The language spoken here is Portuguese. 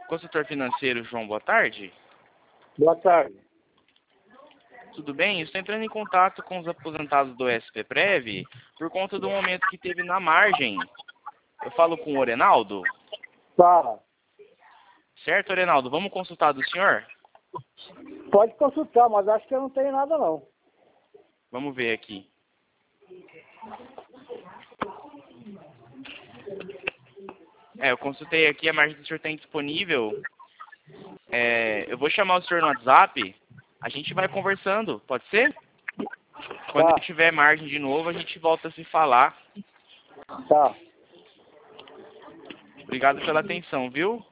Consultor financeiro João, boa tarde. Boa tarde. Tudo bem? Estou entrando em contato com os aposentados do SPPrev por conta do momento que teve na margem. Eu falo com o Orenaldo? Fala. Certo, Orenaldo? Vamos consultar do senhor? Pode consultar, mas acho que eu não tenho nada não. Vamos ver aqui. Eu consultei aqui, a margem do senhor tem disponível. Eu vou chamar o senhor no WhatsApp, a gente vai conversando, pode ser? Quando Tá. tiver margem de novo, a gente volta a se falar. Tá. Obrigado pela atenção, viu?